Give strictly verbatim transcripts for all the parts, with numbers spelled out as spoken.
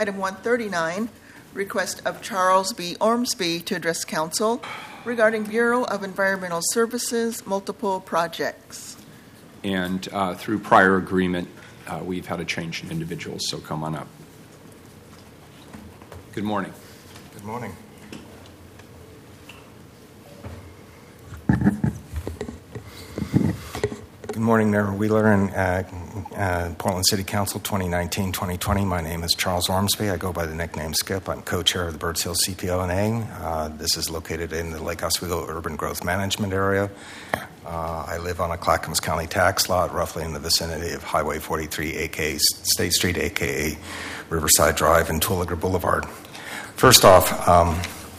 Item one thirty-nine, request of Charles B. Ormsby to address council regarding Bureau of Environmental Services multiple projects. And uh, through prior agreement, uh, we've had a change in individuals, so come on up. Good morning. Good morning. Good morning, Mayor Wheeler and uh, uh, Portland City Council twenty nineteen to twenty twenty. My name is Charles Ormsby. I go by the nickname Skip. I'm co-chair of the Birds Hill C P O N A. Uh, this is located in the Lake Oswego Urban Growth Management Area. Uh, I live on a Clackamas County tax lot, roughly in the vicinity of Highway forty-three, aka State Street, aka Riverside Drive, and Terwilliger Boulevard. First off, um,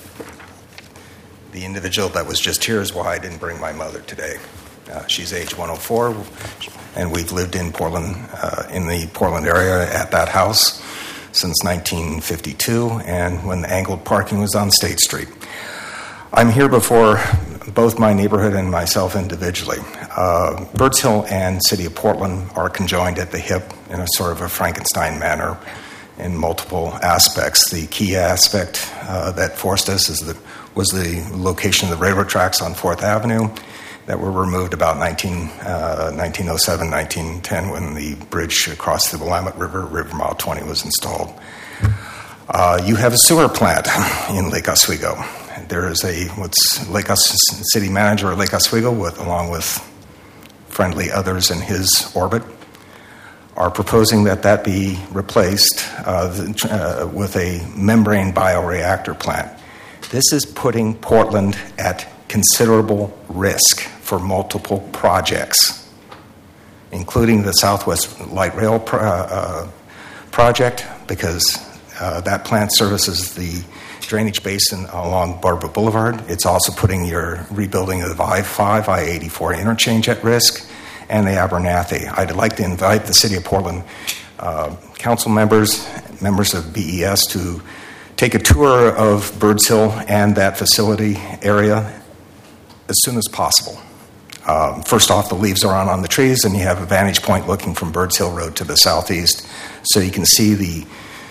the individual that was just here is why I didn't bring my mother today. Uh, she's age one oh four, and we've lived in Portland, uh, in the Portland area at that house since nineteen fifty-two, and when the angled parking was on State Street. I'm here before both my neighborhood and myself individually. Uh, Birds Hill and City of Portland are conjoined at the hip in a sort of a Frankenstein manner in multiple aspects. The key aspect uh, that forced us is the, was the location of the railroad tracks on fourth Avenue that were removed about nineteen, uh, nineteen oh seven, nineteen ten when the bridge across the Willamette River, River Mile twenty, was installed. Uh, you have a sewer plant in Lake Oswego. There is a what's Lake Os- city manager of Lake Oswego, with along with friendly others in his orbit, are proposing that that be replaced uh, the, uh, with a membrane bioreactor plant. This is putting Portland at considerable risk for multiple projects, including the Southwest Light Rail pro- uh, project, because uh, that plant services the drainage basin along Barbara Boulevard. It's also putting your rebuilding of the I five, I eighty-four interchange at risk, and the Abernathy. I'd like to invite the City of Portland uh, council members, members of B E S, to take a tour of Birds Hill and that facility area as soon as possible. Um, first off, the leaves are on on the trees, and you have a vantage point looking from Birds Hill Road to the southeast, so you can see the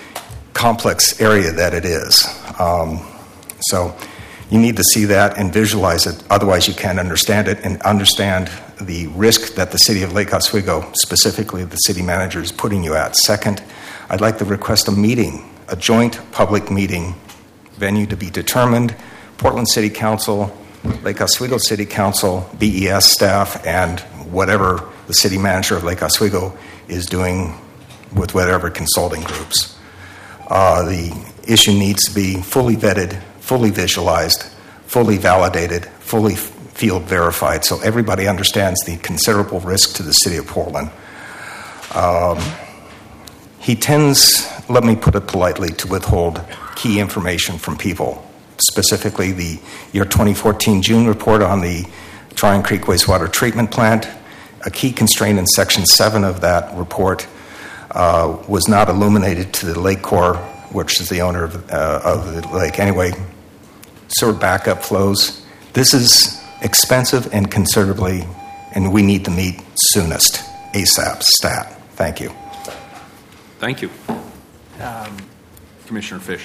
complex area that it is. Um, so you need to see that and visualize it, otherwise you can't understand it, and understand the risk that the City of Lake Oswego, specifically the city manager, is putting you at. Second, I'd like to request a meeting, a joint public meeting, venue to be determined, Portland City Council, Lake Oswego City Council, B E S staff, and whatever the city manager of Lake Oswego is doing with whatever consulting groups. Uh, the issue needs to be fully vetted, fully visualized, fully validated, fully field verified, so everybody understands the considerable risk to the City of Portland. Um, he tends, let me put it politely, to withhold key information from people. Specifically, the year twenty fourteen June report on the Tryon Creek Wastewater Treatment Plant. A key constraint in Section seven of that report uh, was not illuminated to the Lake Corps, which is the owner of, uh, of the lake. Anyway, sewer backup flows. This is expensive and considerably, and we need to meet soonest, ASAP, stat. Thank you. Thank you. Um, Commissioner Fish.